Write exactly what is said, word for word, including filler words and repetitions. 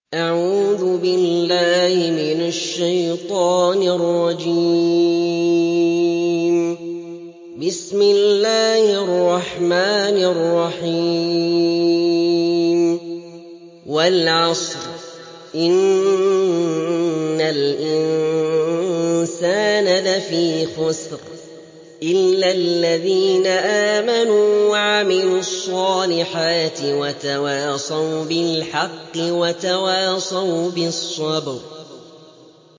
أعوذ بالله من الشيطان الرجيم. بسم الله الرحمن الرحيم. والعصر إن الإنسان لفي خسر إلا الذين آمنوا وعملوا الصالحات وتواصوا بالحق وتواصوا بالصبر